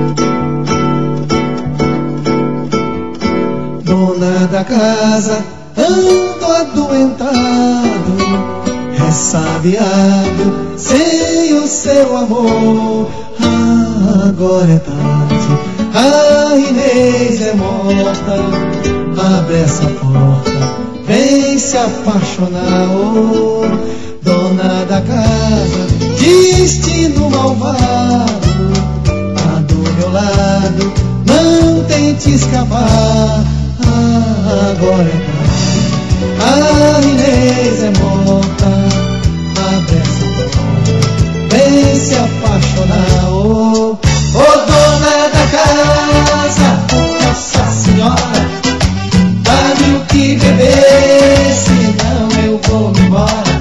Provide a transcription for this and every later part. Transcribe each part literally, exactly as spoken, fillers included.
Dona da casa, ando adoentado, ressabiado, sem o seu amor. Ah, agora é tarde, a Inês é morta. Abre essa porta, vem se apaixonar. Oh, dona da casa, destino malvado, tá do meu lado, não tente escapar. Ah, agora é tarde, a Inês é morta. Abre essa porta, vem se apaixonar. Oh, oh, dona da casa, Nossa Senhora, dá-me o que beber, senão eu vou embora.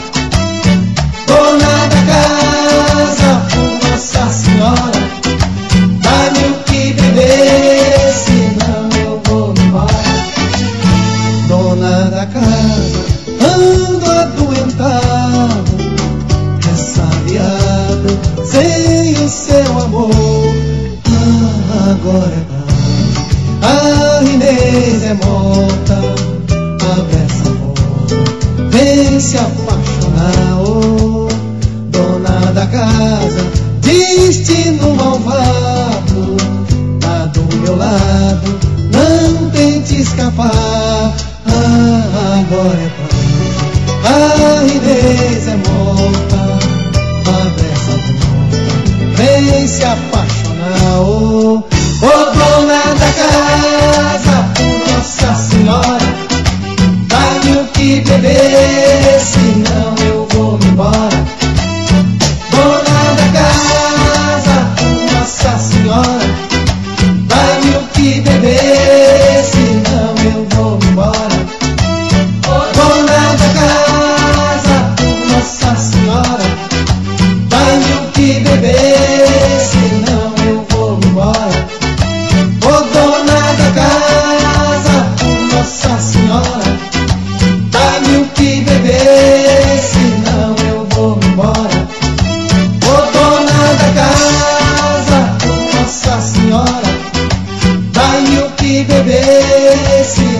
Dona da casa, Nossa Senhora, dá-me o que beber, senão eu vou embora. Dona da casa, ando adoentado, ressabiado, sem o seu amor. Ah, agora é tarde, a Inês é morta. Abre essa porta, vem se apaixonar. Oh, dona da casa, destino malvado, tá do meu lado, não tente escapar. Ah, agora é tarde, a Inês é morta. Abre essa porta, vem se apaixonar. Oh, oh, dona da casa, Nossa Senhora, dá-me o que beber, senão eu vou embora. Dona da casa, Nossa Senhora, dá-me o que beber, senão eu vou embora. Dona da casa, Nossa Senhora, dá-me o que beber, senão eu vou embora. Oh, dona da casa, Nossa Senhora, dá-me o que beber, senão eu vou embora. Oh, dona da casa, Nossa Senhora, dá-me o que beber, senão